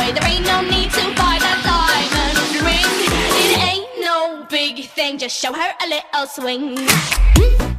boy. There ain't no need to buy that diamond ring. It ain't no big thing, just show her a little swing.